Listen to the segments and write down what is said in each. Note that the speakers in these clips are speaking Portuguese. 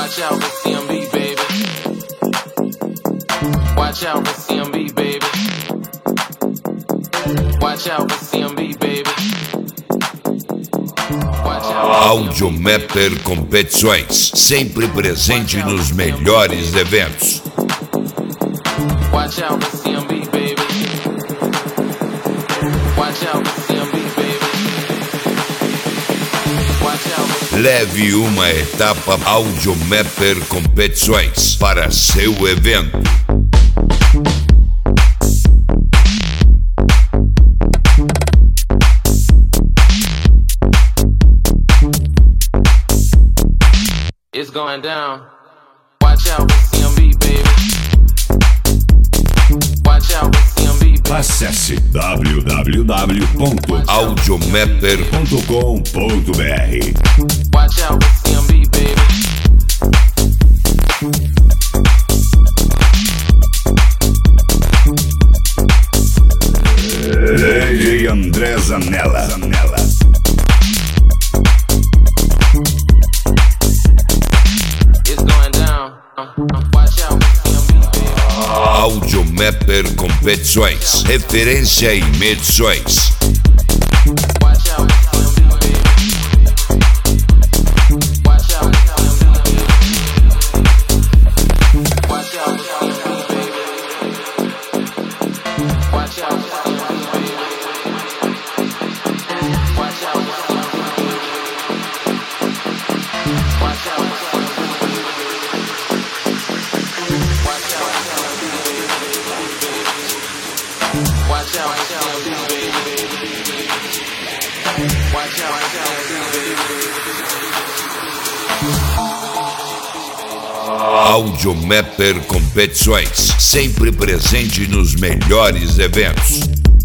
Watch out for CMB, baby. Watch out for CMB, baby. Watch out for CMB, baby. Audiomapper Competições, sempre presente nos melhores eventos. Watch out for CMB, baby. Watch out for CMB, baby. Watch out for... Leve uma etapa Audiomapper Competições para seu evento. It's going down. Watch out for CMB, baby. Watch out for CMB, baby. Acesse www.audiomapper.com.br. Watch out for CMB, baby. DJ André Zanella. Audiomapper Competições, referência em medições. Audiomapper Competições, sempre presente nos melhores eventos.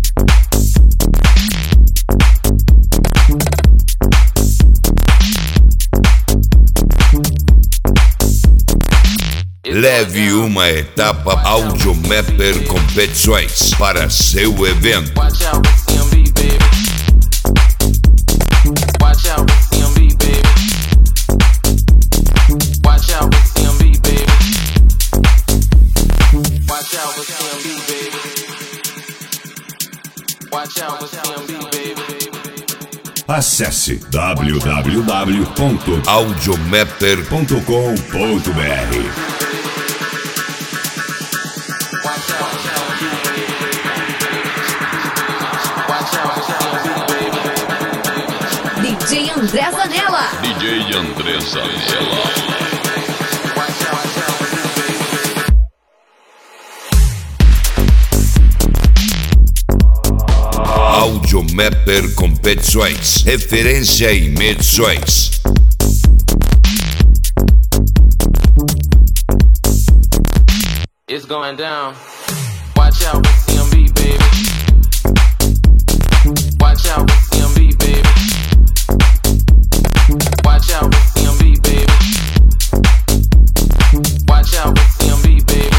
Leve uma etapa Audiomapper Competições para seu evento. Watch out for CMB, baby. Watch out for CMB, baby. Watch out for CMB, baby. Watch out for CMB, baby. Watch out for CMB, baby. Acesse www.audiomapper.com.br. DJ André Zanella. DJ André Zanella. Audiomapper Competições, referência em medições. It's going down. Watch out for CMB, baby. Watch out for CMB, baby. Watch out for CMB, baby. Watch out for CMB, baby.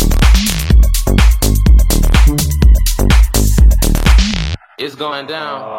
It's going down.